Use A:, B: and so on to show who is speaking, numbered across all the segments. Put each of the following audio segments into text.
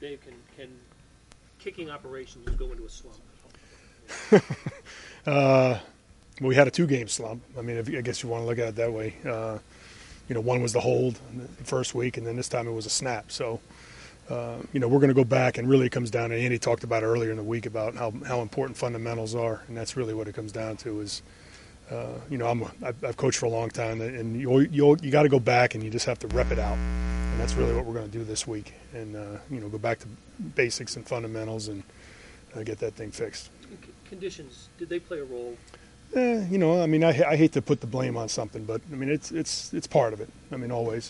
A: Dave, can kicking operations go into a slump?
B: We had a 2-game slump. I mean, I guess you want to look at it that way. One was the hold the first week, and then this time it was a snap. So, we're going to go back, and really it comes down to, Andy talked about earlier in the week about how important fundamentals are, and that's really what it comes down to is, I've coached for a long time, and you got to go back and you just have to rep it out. And that's really what we're going to do this week, and go back to basics and fundamentals and get that thing fixed.
A: Conditions, did they play a role?
B: I hate to put the blame on something, but I mean it's part of it. I mean, always,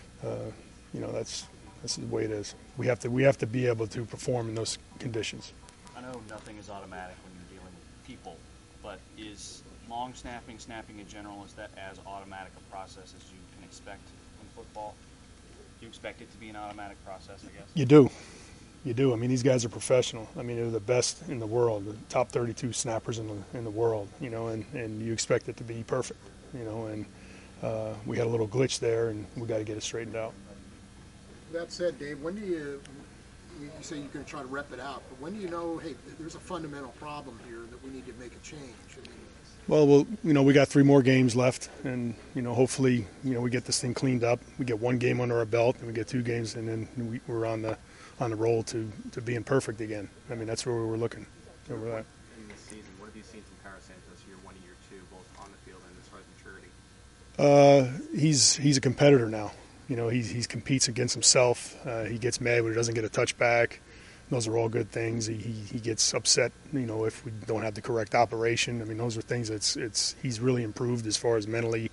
B: that's the way it is. We have to be able to perform in those conditions.
C: I know nothing is automatic when you're dealing with people, but is long snapping in general, is that as automatic a process as you can expect in football? Do you expect it to be an automatic process, I guess?
B: You do. I mean, these guys are professional. I mean, they're the best in the world, the top 32 snappers in the world, and you expect it to be perfect, and we had a little glitch there, and we got to get it straightened out.
D: That said, Dave, when do you say you're going to try to rep it out, but when do you know, hey, there's a fundamental problem here that we need to make a change?
B: Well, we got 3 more games left, and hopefully, we get this thing cleaned up. We get 1 game under our belt, and we get 2 games, and then we're on the roll to being perfect again. I mean, that's where we were looking. Over that.
E: In this season, what have you seen from Cairo Santos year 1 and year 2, both on the field and as far as maturity?
B: He's a competitor now. He competes against himself. He gets mad when he doesn't get a touchback. Those are all good things. He gets upset, if we don't have the correct operation. I mean, those are things he's really improved as far as mentally,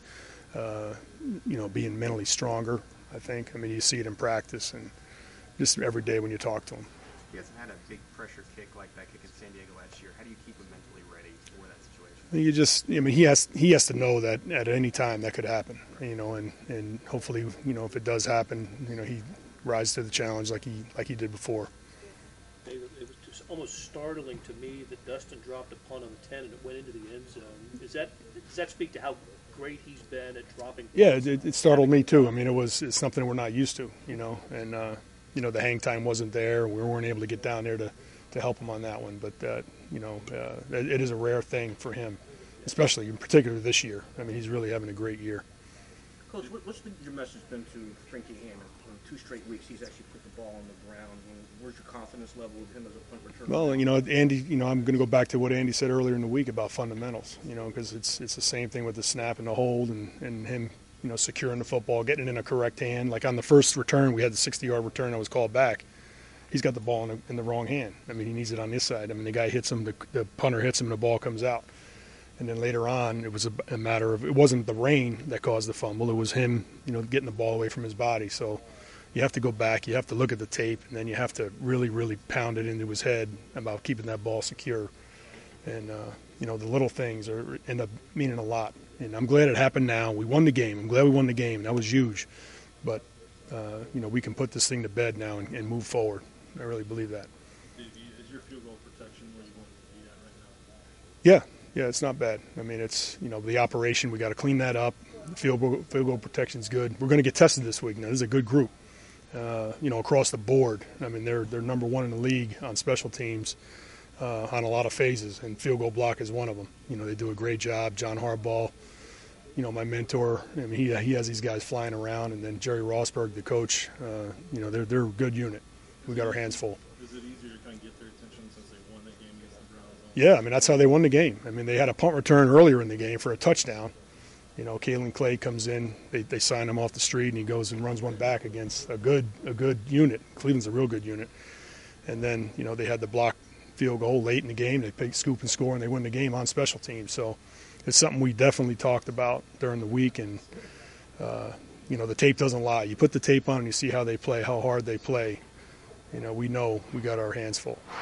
B: being mentally stronger, I think. I mean, you see it in practice and just every day when you talk to him.
E: He hasn't had a big pressure kick like that kick in San Diego last year. How do you keep him mentally ready for that situation?
B: He has to know that at any time that could happen, and hopefully, if it does happen, he rises to the challenge like he did before.
A: It was just almost startling to me that Dustin dropped a punt on the 10 and it went into the end zone. Does that speak to how great he's been at dropping punts?
B: Yeah, it startled me too. I mean, it's something we're not used to, and the hang time wasn't there. We weren't able to get down there to help him on that one, but it is a rare thing for him, especially in particular this year. I mean, he's really having a great year.
F: Coach, what's your message been to Frankie Hammond? 2 straight weeks he's actually put the ball on the ground. Where's your confidence level with him as a punt returner?
B: Well, Andy, I'm going to go back to what Andy said earlier in the week about fundamentals, because it's the same thing with the snap and the hold and him, securing the football, getting it in a correct hand. Like on the first return, we had the 60-yard return that was called back. He's got the ball in the wrong hand. I mean, he needs it on this side. I mean, the guy hits him, the punter hits him, and the ball comes out. And then later on, it was a matter of, it wasn't the rain that caused the fumble. It was him, getting the ball away from his body. So you have to go back, you have to look at the tape, and then you have to really, really pound it into his head about keeping that ball secure. And, the little things end up meaning a lot. And I'm glad it happened now. We won the game. I'm glad we won the game. That was huge. But, we can put this thing to bed now and move forward. I really believe that.
G: Is your field goal protection where you want to be at right now?
B: Yeah, it's not bad. I mean, it's, the operation, we got to clean that up. The field goal protection's good. We're going to get tested this week. Now, this is a good group, across the board. I mean, they're number 1 in the league on special teams on a lot of phases, and field goal block is one of them. They do a great job. John Harbaugh, my mentor, I mean, he has these guys flying around, and then Jerry Rossberg, the coach, they're a good unit. We got our hands full.
G: Is it easier to kind of get their attention since they won that game against the Browns?
B: Yeah, I mean, that's how they won the game. I mean, they had a punt return earlier in the game for a touchdown. Kalen Clay comes in, they sign him off the street, and he goes and runs one back against a good unit. Cleveland's a real good unit. And then, they had the block field goal late in the game. They pick, scoop and score, and they win the game on special teams. So it's something we definitely talked about during the week. And, the tape doesn't lie. You put the tape on and you see how they play, how hard they play. We know we got our hands full.